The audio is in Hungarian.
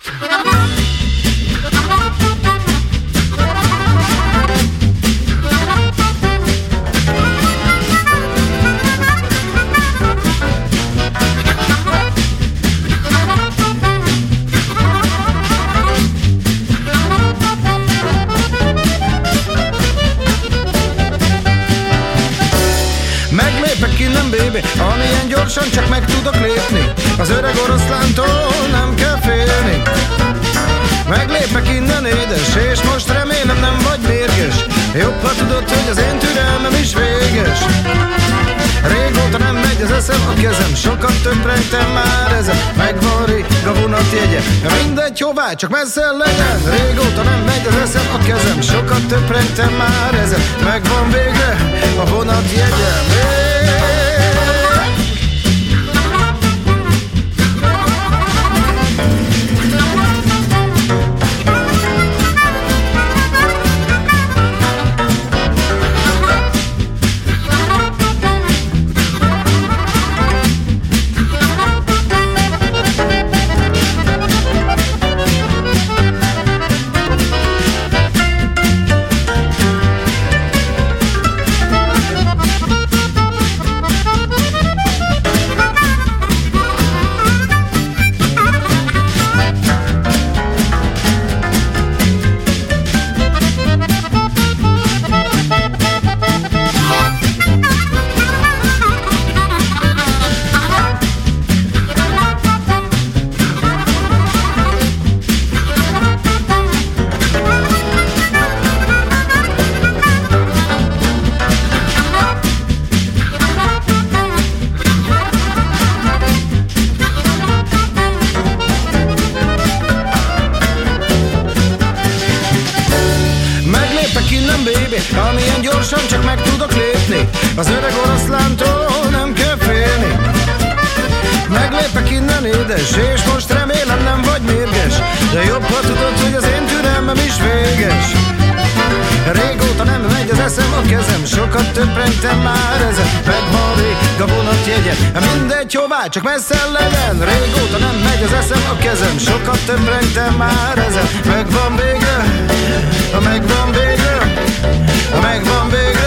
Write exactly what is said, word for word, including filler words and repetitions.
Meglépek innen, baby, amilyen gyorsan csak meg tudok lépni. Az öreg oroszlántól nem kell félni. Meglépek innen, édes, és most remélem nem vagy mérges. Jobb, ha tudod, hogy az én türelmem is véges. Régóta nem megy az eszem, a kezem, sokat töprengtem már ezen. Megvan rég a vonatjegye, mindegy hová, csak messze legyen. Régóta nem megy az eszem, a kezem, sokat töprengtem már ezen. Megvan végre a vonatjegyem. Amilyen gyorsan csak meg tudok lépni. Az öreg oroszlántól nem kell félni. Meglépek innen, édes, és most remélem nem vagy mérges. De jobb, ha tudod, hogy az én türelmem is véges. Régóta nem megy az eszem, a kezem, sokat töprengtem már ezen. Megvan rég a vonatjegye, mindegy hová, csak messze legyen. Régóta nem megy az eszem, a kezem, sokat töprengtem már ezen. Megvan végre, megvan végre, megvan végre